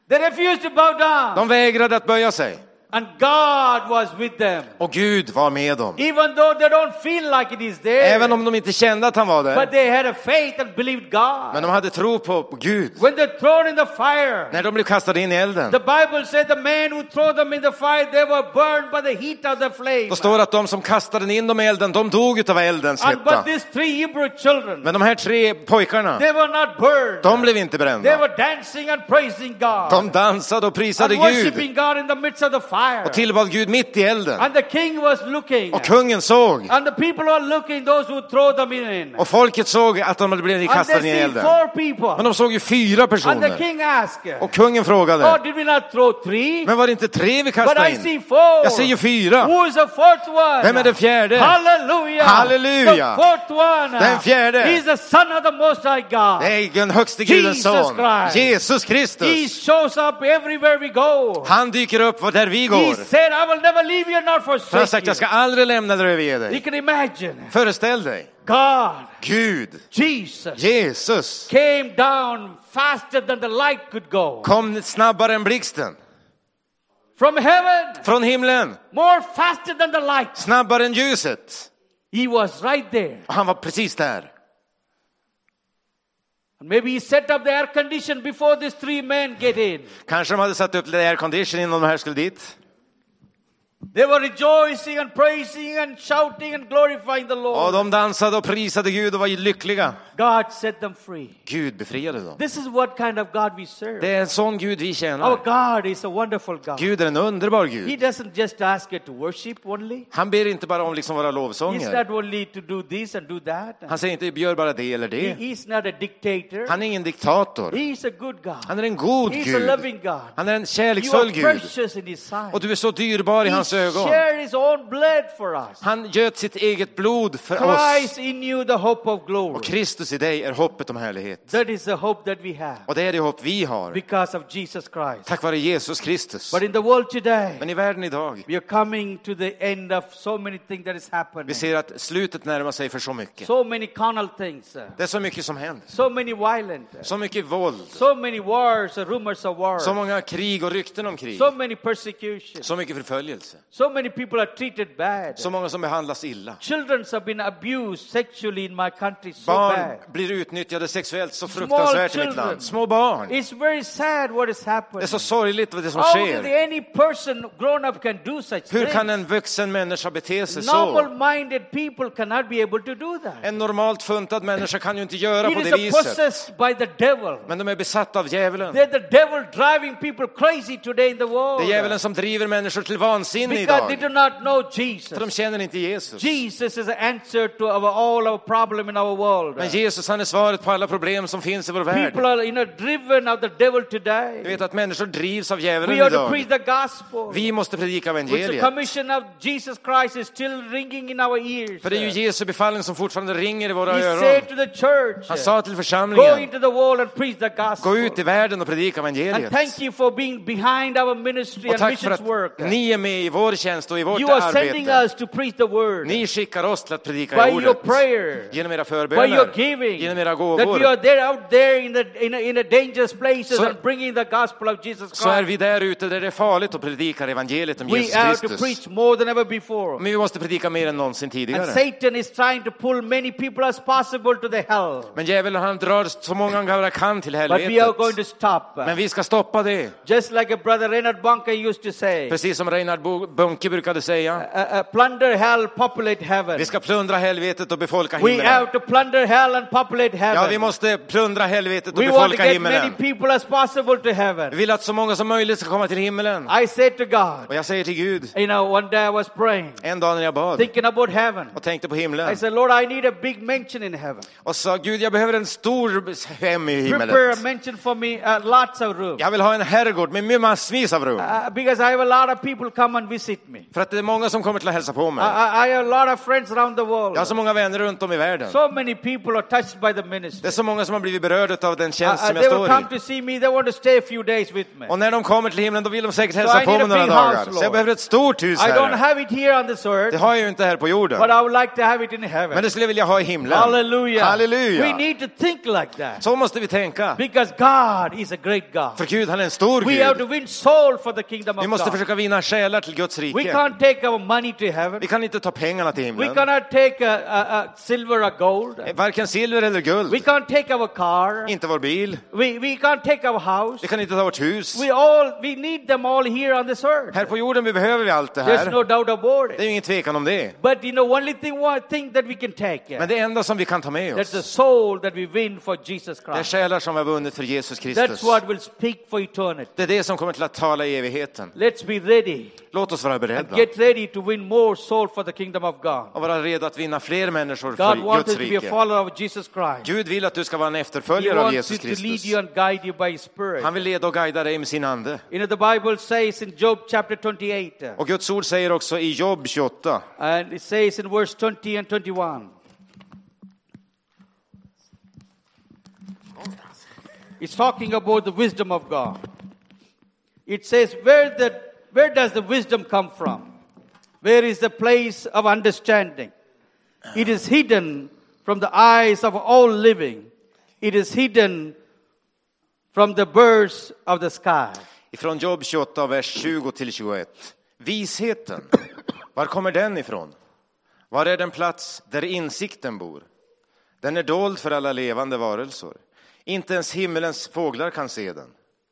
They refused to bow down. De vägrade att böja sig. And God was with them. Och Gud var med dem. Even though they don't feel like it is there. Även om de inte kände att han var But där. they had a faith and believed God. Men de hade tro på, på Gud. When they're thrown in the fire. När de blev kastade in i elden. The Bible said the man who threw them in the fire, they were burned by the heat of the flame. Då står det att de som kastade in dem i elden, de dog utav eldens And but hetta. these three Hebrew children, Men de här tre pojkarna, they were not burned. de blev inte They brända. were dancing and praising God. De dansade och prisade And worshiping Gud. God in the midst of the fire. Och tillbad Gud mitt i elden. And the king was looking. Och kungen såg. And the people were looking, those who throw them in. Och folket såg att de hade blivit And kastade they in i see elden. four people. Men de såg ju fyra And the personer. king asked, Och kungen oh, frågade. did we not throw three? Men var det inte tre vi But kastade I see in? four. Jag ser ju fyra. Who is the fourth one? Vem är den fjärde? Hallelujah. Halleluja. The fourth one. Den fjärde. He is the son of the Most High God. Det är den högste Gudens Jesus son. Christ. Jesus He Kristus. shows up everywhere we go. Han dyker upp var där vi He går. said, I will never leave you nor Han har forsake sagt, jag ska you. aldrig lämna dig och överge You dig. can imagine. Föreställ dig. God, Gud, Jesus, Jesus, came down faster than the light could go. kom snabbare än blixten. From heaven, Från himlen. more faster than the light. Snabbare än ljuset. He was right there. Och han var precis där. And maybe he set up the air condition before these three men get in. Kanske de hade satt upp lite aircondition innan de här skulle dit. They were rejoicing and praising and shouting and glorifying the Och Lord. de dansade och prisade Gud och var lyckliga. God set them free. Gud befriade dem. This is what kind of God we serve. Det är en sån Gud vi Our tjänar. God is a wonderful God. Gud är en underbar He Gud. doesn't just ask you to worship only. Han ber inte bara om liksom våra He's lovsånger. not only to do this and do that. Han säger inte gör bara det eller He, det. he's not a dictator. Han är ingen diktator. He's a good God. Han är en god He's a Gud. loving God. Han är en You kärleksfull are Gud. precious in His sight. Och du är så dyrbar i hans He ögon. shared His own blood for us. Han göt sitt eget blod för Christ oss. in you, the hope of glory. Och Kristus i dig är hoppet om härlighet. That is the hope that we have Och det är det hopp vi har. because of Jesus Christ. Tack vare Jesus Kristus. But in the world today, Men i världen idag, we are coming to the end of so many things that is happening. vi ser att slutet närmar sig för så mycket. So many carnal things. uh, Det är så mycket som händer. So many violent. uh, Så mycket våld. So many wars, uh, rumors of wars. Så många krig och rykten om krig. So many persecutions. Så mycket förföljelse. So many people are treated bad. Så många som behandlas illa. Children have been abused sexually in my country so Barn bad. blir utnyttjade sexuellt så fruktansvärt i mitt children. land. Små barn. It's very sad what is Det happening. är så sorgligt vad det som How did sker. any person grown up can do such Hur kan things? en vuxen människa bete sig så? Normal-minded people cannot be able to do that. En normalt funtad människa kan ju inte göra på It is det a viset. possessed by the devil. Men de är besatta av djävulen. They're the devil driving people crazy today in the Det world. är djävulen som driver människor till vansinne Because they idag. do not know Jesus. För de känner inte Jesus. Jesus is the answer to our, all our problem in our world. Men Jesus, han är svaret på alla problem som finns i vår värld. People are, you know, driven of the devil Du today. vet att människor drivs av djävulen We are to idag. preach the gospel. Vi måste predika Which the evangeliet. commission of Jesus Christ is still ringing in our ears. För det är ju Jesu befallning som fortfarande ringer i våra He öron. said to the church, Han sa till go församlingen, into the world and preach the gospel. gå ut i världen och predika And evangeliet. thank you for being behind our ministry Och and tack för missions att work. ni är med i vår tjänst och i vårt You are sending arbete. us to preach the word Ni skickar oss till att predika by your ordet. prayer, Genom era by förböner. your giving, Genom era that we gåvor. are there out there in the in a, in a dangerous places Så- and bringing the gospel of Jesus Så är Christ. vi där ute där det är farligt och predikar evangeliet om We Jesus have to Kristus. preach more than ever before. Men vi måste predika mer än någonsin And tidigare. Satan is trying to pull many people as possible to the hell. Men djävulen han drar så många han bara kan till But we are going to helvetet. stop. Men vi ska stoppa det. Just like a brother Reinhard Bunker used to say, Precis som Reinhard Bo- Bunke brukade säga. uh, uh, plunder hell, populate heaven. Vi ska plundra helvetet och befolka We himlen. have to plunder hell and populate heaven. Ja, vi måste plundra helvetet och We want to befolka get many himlen. people as possible to Vi heaven. vill att så många som möjligt ska komma till himlen. I said to God, Och jag säger till Gud, you know, one day I was praying, en dag när jag bad thinking about heaven. och tänkte på I himlen. said, Lord, I need a big mansion in heaven. Och sa, Gud, jag behöver en stor hem i Prepare a himlen. mansion for me, uh, lots of room. Jag vill ha en herrgård med massvis av rum. Uh, because I have a lot of people come and visit me. För att det är många som kommer till att hälsa på I, mig. I, I have a lot of friends around the world. Jag har så många vänner runt om i världen. So many people are touched by the Det ministry. är så många som har blivit berörda av den Uh, tjänst uh, som jag they will står come i. to see me. They want to stay a few days with me. Och när de kommer till himlen, då vill de säkert So hälsa I på need mig a några big dagar. house, Så jag Lord. behöver ett stort hus I don't här. have it here on this earth, Det har jag ju inte här på jorden. but I would like to have it in Men heaven. det skulle jag vilja ha i himlen. Hallelujah. Halleluja. We need to think like that. Så måste vi tänka. Because God is a great God. För Gud, han är en stor We have to Gud. win soul for the kingdom Vi of måste God. försöka vinna själar till Guds We rike. can't take our money to heaven. Vi kan inte ta pengarna till We himlen. cannot take a, a, a silver or gold. Varken silver eller We guld. can't take our car. Inte vår bil. We, we can't take our house. Vi kan inte ta vårt hus. We all we need them all here on this earth. Här på jorden vi behöver vi allt det There's här. no doubt about Det är it. ju ingen tvekan om det. But you know, only thing one thing that we can take, Men det enda som vi kan ta med that's the oss, soul that we win for Jesus det är Christ. själar som vi har vunnit för Jesus That's Kristus. what will speak for eternity. Det är det som kommer till att tala i evigheten. Let's be ready. Låt oss vara beredda Get ready to win more soul for the kingdom of God. och vara redo att vinna fler människor God för wants Guds us to be a rike. follower of Jesus Christ. Gud vill att du ska vara en He efterföljare av wants Jesus to lead Kristus. you and guide you by His Spirit. Han vill leda och guida dig med sin ande. You know, the Bible says in Job chapter twenty-eight, uh, Och Guds ord säger också i Jobb tjugoåtta. and it says in verse twenty and twenty-one. It's talking about the wisdom of God. It says, where the where does the wisdom come from? Where is the place of understanding? It is hidden from the eyes of all living. It is hidden from the birds of the sky. Ifrån Jobb tjugoåtta, vers tjugo till tjugoett. Visheten, var kommer den ifrån? Var är den plats där insikten bor? Den är dold för alla levande varelser. Inte ens himmelens fåglar kan se den.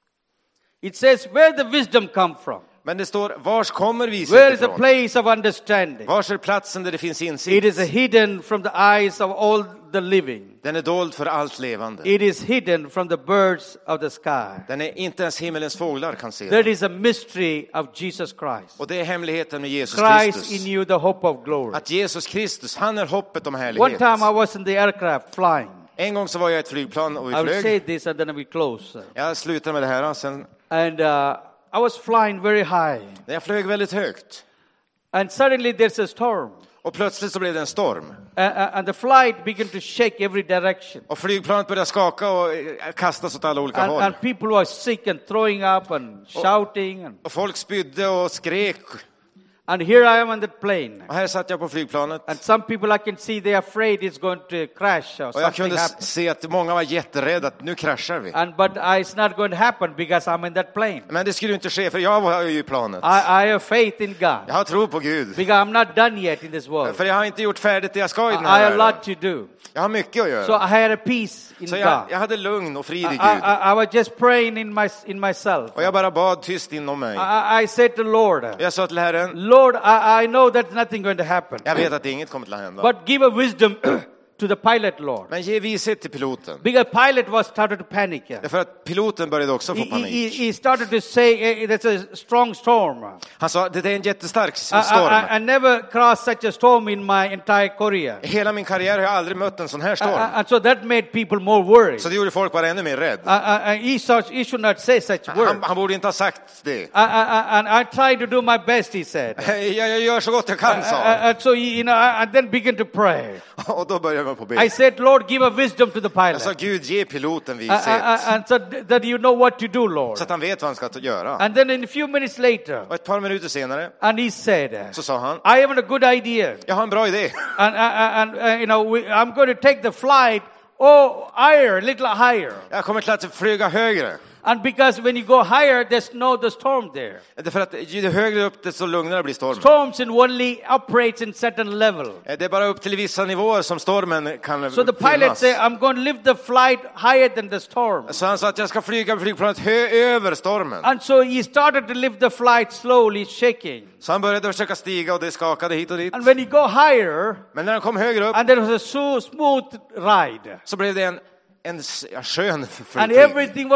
It says where the wisdom come from. Men det står, vars kommer Where visheten is the ifrån? place of understanding? Vars är platsen där det finns It insikt? is hidden from the eyes of all the living. Den är dold för allt levande. It is hidden from the birds of the sky. Den är inte ens himmelens fåglar kan se That den. is a mystery of Jesus Christ. Och det är hemligheten med Jesus Christ in Kristus. you, the hope of glory. Att Jesus Kristus, han är hoppet om One härlighet. time I was in the aircraft flying. En gång så var jag i ett flygplan och vi I will say flög. this and then we close. Jag slutar med det här. Sen, And uh, I was flying very high. jag flög väldigt högt. And suddenly there's a storm. Och plötsligt så blev det en storm. Uh, uh, and the flight began to shake every direction. Och flygplanet började skaka och eh, kastas åt alla olika And, håll. and people were sick and throwing up and shouting. And, Och folk spydde och skrek. and here I am on the plane. Och här satt jag på flygplanet. And some people I can see they're afraid it's going to crash or Och jag something kunde happen. se att många var jätterädda att nu kraschar vi. And but uh, it's not going to happen because I'm in that plane. Men det skulle ju inte ske för jag var ju i planet. I, I have faith in God Jag har tro på Gud. because I'm not done yet in this world. För jag har inte gjort färdigt det jag ska i I, den I här have a lot världen. to do. Jag har mycket att So göra. I had a peace in Så jag, God. jag hade lugn och frid I, i I, Gud. I, I was just praying in my in myself. Och jag bara bad tyst inom mig. I, I said to Lord, Och jag sa till Herren, Lord, I, I know that nothing going to happen. jag vet att inget kommer till att hända. But give a wisdom to the pilot, Lord. Men ge vishet till piloten. Because pilot was started to panic. He, Därför att piloten började också få he, he, panik. he started to say eh, there's a strong storm. Han sa, det är en jättestark I, storm. I, I, I never crossed such a storm in my entire career. I hela min karriär har jag aldrig mött en sån här Uh, storm. uh, and so that made people more worried. Så det gjorde folk bara ännu mer rädd. Uh, uh, uh, he, such, he should not say such words. Han, han borde inte ha sagt det. Uh, uh, uh, and I tried to do my best, he said. Uh, Jag, jag gör så gott jag kan, sa han. uh, uh, so, you know, I, I then began to pray. Och då började man på I be. said, Lord, give a wisdom to the pilot. Jag sa, Gud, ge piloten Uh, uh, uh, vishet. and so th- that you know what to do, Lord. Så att han vet vad han ska göra. And then in a few minutes later, Och ett par minuter senare and he said, så sa han, I have a good idea. jag har en bra idé. And, uh, uh, and uh, you know, we, I'm going to take the flight, oh, higher, a little higher. Jag kommer till att flyga högre. And because when you go higher, there's no the storm there. Därför att ju högre upp desto lugnare blir stormen. Storms in only operates in certain level. Det är bara upp till vissa nivåer som stormen kan So the pilot finnas. said, I'm going to lift the flight higher than the storm. Så han sa att jag ska flyga flygplanet hö över stormen. And so he started to lift the flight slowly, shaking. Så han började försöka stiga och det skakade hit och dit. And when you go higher, Men när han kom högre upp and there was a so smooth ride, så blev det en, en s- ja, skön and flyg. everything was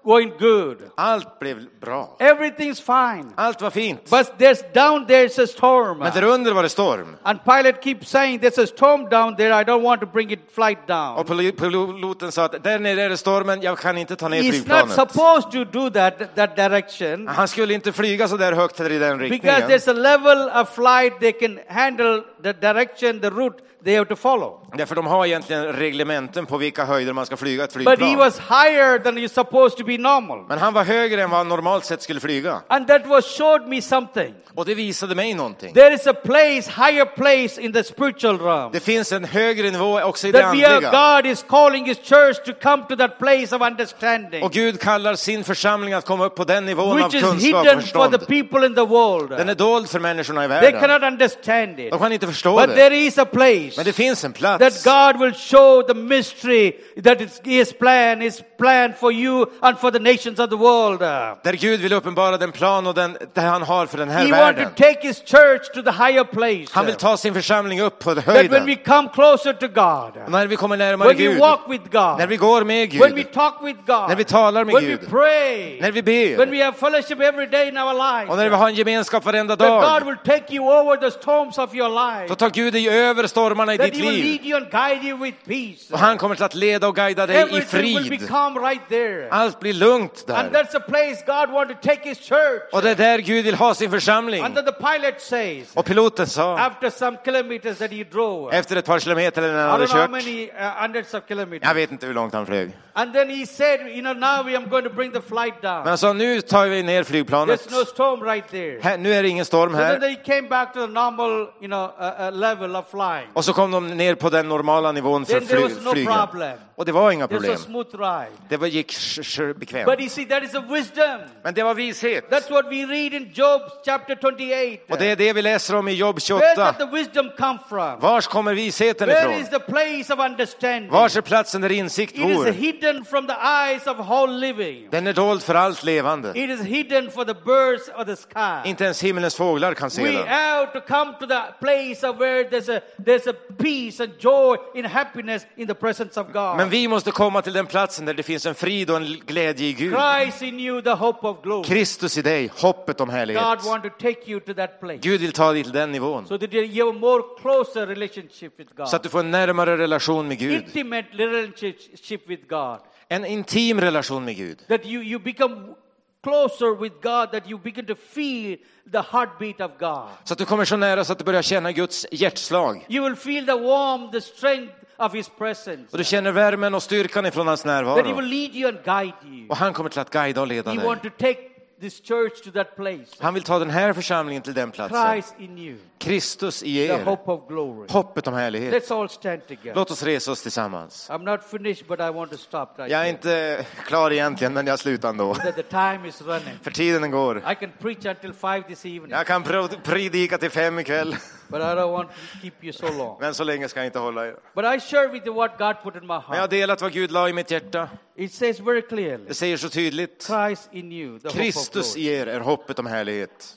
going good. Allt blev bra. Everything's fine. Allt var fint. But there's down there's a storm. Men där under var det storm. And Pilate keeps saying there's a storm down there. I don't want to bring it flight down. Och piloten sa att där nere är det stormen, jag kan inte ta ner He's not flygplanet. supposed to do that, that direction. Han skulle inte flyga så där högt i den Because riktningen. there's a level of flight they can handle the direction, the route they have to follow. Därför de har egentligen reglementen på vilka höjder man ska flyga ett But he flygplan. was higher than you're supposed to be normal. Men han var högre än vad han normalt sett skulle flyga. And that was showed me something. Och det visade mig någonting. There is a place, higher place in the spiritual realm. Det finns en högre nivå också i det That we are, andliga. God is calling his church to come to that place of understanding. Och Gud kallar sin församling att komma upp på den nivån av Which is kunskap och hidden for the förstånd. people in the world. Den är dold för människorna i They världen. cannot understand it. De kan inte förstå But det. there is a place Men det finns en plats that God will show the mystery that it's his plan, his plan for you and for the nations of the world. där Gud vill uppenbara den plan och den, det han har för den här He wants världen. to take his church to the higher place. Han vill ta sin församling upp på That when we höjden. come closer to God, När vi kommer närmare when we Gud, walk with God, när vi går med when we Gud, talk with God, när vi talar med when we Gud, pray, när vi when ber we have fellowship every day in our lives, och när vi har en gemenskap varenda that God dag, will take you over the storms of your life. då tar Gud dig över stormarna i That ditt he will liv. lead you and guide you with peace. Och han kommer till att leda och guida dig i Everything will frid. become right there. Allt blir lugnt And där. that's a place God wants to take his church. Och det är där Gud vill ha sin församling. And then the pilot says, Och piloten sa, after some kilometers that he drove, efter ett par kilometer när han I hade don't know how kört, many uh, hundreds of kilometers. jag vet inte hur långt han flög. And then he said, you know, now we am going to bring the flight down. Men han sa, nu tar vi ner flygplanet. There's no storm right there. Här, nu är det ingen storm So then här. they came back to the normal, you know, uh, uh, level of flying. Och så kom de ner på den normala nivån för Then there fly, was no flygen. problem. Och det var inga There's problem. a smooth ride. Det var, gick sh- sh- bekvämt. But you see, that is a wisdom. Men det var vishet. That's what we read in Job chapter twenty-eight. Och det är det vi läser om i Jobb Where tjugoåtta. did the wisdom come from? Vars kommer visheten Where ifrån? is the place of understanding? Vars är platsen där insikt It is bor? hidden from the eyes of whole living. Den är dold för allt levande. It is hidden for the birds of the sky. Inte ens himmelens fåglar kan se We den. have to come to the place of where there's a there's a peace and joy and happiness in the presence of God. Men vi måste komma till den platsen där det finns en frid och en glädje i Gud. Christ in you, the hope of glory. Kristus i dig, hoppet om härlighet. God wants to take you to that place. Gud vill ta dig till den nivån. So that you have a more closer relationship with God. Så att du får en närmare relation med Gud. Intimate relationship with God. En intim relation med Gud. That you, you become closer with God, that you begin to feel the heartbeat of God. Så att du kommer så nära så att du börjar känna Guds hjärtslag. You will feel the warmth, the strength of his presence. Och du känner värmen och styrkan ifrån hans That he närvaro. will lead you and guide you. Och han kommer till att guida och leda He dig. wants to take this church to that place. Han vill ta den här församlingen till den platsen. Christ in you, Kristus i the er. hope of glory. Hoppet om härlighet. Let's all stand together. Låt oss resa oss tillsammans. I'm not finished, but I want to stop right Jag är here. inte klar egentligen, men jag slutar ändå. That the time is running. För tiden går. I can preach until five this evening, Jag kan pr- predika till fem ikväll. but I don't want to keep you so long. Men så länge ska jag inte hålla er. But I share with you what God put in my Men jag har heart. delat vad Gud la i mitt hjärta. It says very clearly, Det säger så tydligt. Christ in you, the hope of Kristus glory. i er är hoppet om härlighet.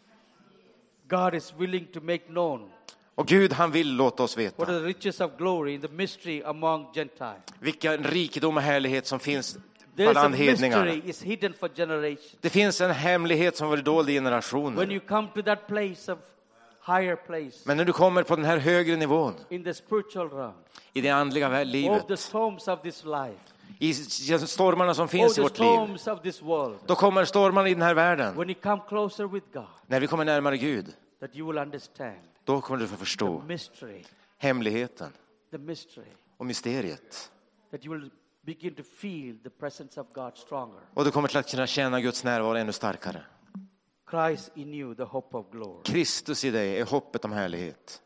God is willing to make known Och Gud, han vill låta oss what are veta the riches of glory in the mystery among Gentiles. vilken rikedom och härlighet som finns There is a bland hedningarna. mystery is hidden for generations. Det finns en hemlighet som var dold i When generationer. you come to that place of higher place Men när du kommer på den här högre nivån, in the spiritual realm, i det andliga of the livet, storms of this life, i stormarna som of finns i the vårt liv, storms of this world, då kommer stormarna i den här världen. when you come closer with God, När vi kommer närmare Gud, that you will understand då kommer du få förstå the mystery, hemligheten the mystery, och mysteriet. that you will begin to feel the presence of God stronger. Och du kommer till att kunna känna Guds närvaro ännu starkare. Christ in you, the hope of glory. Kristus i dig är hoppet om härlighet.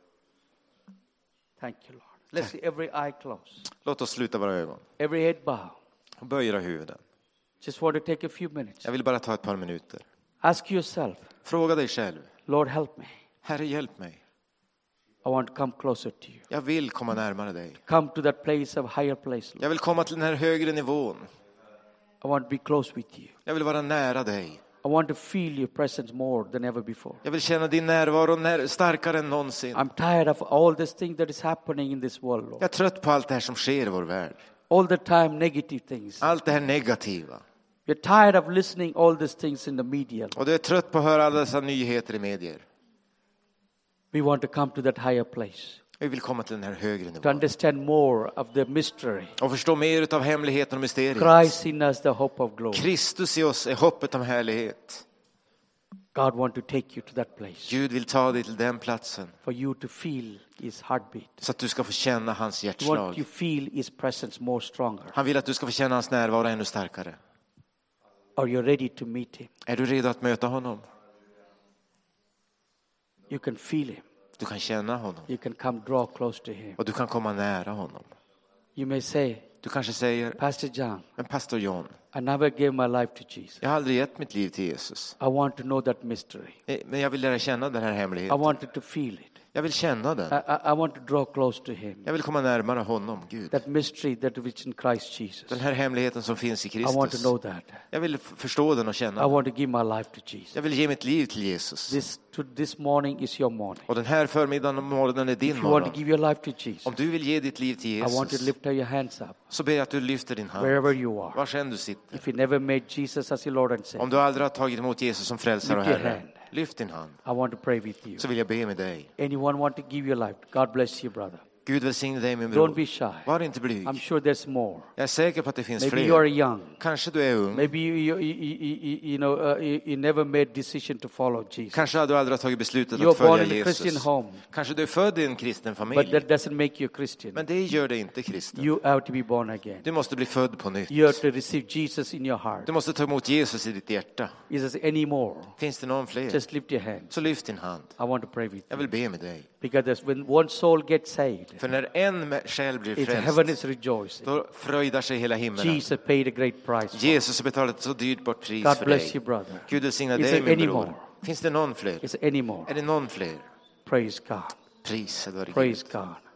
Thank you, Lord. Let's see every eye closed, Låt oss sluta våra ögon every head bow. och böja era huvuden. Just want to take a few minutes. Jag vill bara ta ett par minuter. Ask yourself, Fråga dig själv. Lord, help me. Herre, hjälp mig. I want to come closer to you. Jag vill komma närmare dig. Come to that place of higher place, Lord. Jag vill komma till den här högre nivån. I want to be close with you. Jag vill vara nära dig. I want to feel your presence more than ever before. Jag vill känna din närvaro när- starkare än någonsin. I'm tired of all this thing that is happening in this world, Lord. Jag är trött på allt det här som sker i vår värld. All the time negative things. Allt det här negativa. You're tired of listening all these things in the media. Och du är trött på att höra alla dessa nyheter i medier. We want to come to that higher place. Vi vill komma till den här högre To nivån. understand more of the mystery. Och förstå mer av hemligheten och mysteriet. Christ in us, the hope of glory. Kristus i oss är hoppet om härlighet. God want to take you to that place. Gud vill ta dig till den platsen. For you to feel his heartbeat. Så att du ska få känna hans He want hjärtslag. you feel his presence more stronger. Han vill att du ska få känna hans närvaro ännu starkare. Are you ready to meet him? Är du redo att möta honom? You can feel him. Du kan känna honom. You can come draw close to him. Och du kan komma nära honom. You may say, Du kanske säger, Pastor John, men pastor John, I never gave my life to Jesus. jag har aldrig gett mitt liv till Jesus. I want to know that mystery. Eh, Men jag vill lära känna den här I hemligheten. wanted to feel it. Jag vill känna I, den. I, I want to draw close to him. Jag vill komma närmare honom, Gud. That mystery that which in Christ Jesus. Den här hemligheten som finns i I want to Kristus. know that. Jag vill f- förstå den och känna I den. want to give my life to Jesus. Jag vill ge mitt liv till Jesus. This to this morning is your morning. Och den här förmiddagen och morgonen är din If you want to morgon. give your life to Jesus, Om du vill ge ditt liv till I want you to Jesus, lift your hands up så ber jag att du lyfter din hand. wherever you are. Var än du sitter. If you never made Jesus as your Lord and Savior, Om du aldrig har tagit emot Jesus som frälsare och Lift your Herre, hand. lyft din hand. I want to pray with you. Så vill jag be med dig. Anyone want to give your life? God bless you, brother. Gud välsigne dig, min Don't bror. be shy. Var inte blyg. I'm sure there's more. Jag är säker på att det finns Maybe you are fler. young. Kanske du är ung. Maybe you, you, you, you, you know uh, you, you never made decision to follow Jesus. Kanske du aldrig har tagit beslutet You're att born följa in a Christian Jesus. home, Kanske du är född i en kristen but familj. that doesn't make you a Christian. Men det gör dig inte kristen. You have to be born again. Du måste bli född på nytt. You have to receive Jesus in your heart. Du måste ta emot Jesus i ditt hjärta. Is there any more? Finns det någon fler? Just lift your hand. Så lyft din hand. I want to pray with Jag you. vill be med dig. Because there's- when one soul gets saved, För när en själ blir it's heaven frälst, is rejoicing. då fröjdar sig hela himlen. Jesus paid a great price. for it. Jesus har betalat ett så dyrbart pris God för bless dig. you, brother. Gud välsigna Is dig, there min any bror. more? Finns det någon fler? Is there any more? Är det någon fler? Praise God. Pris är Praise Gud. God.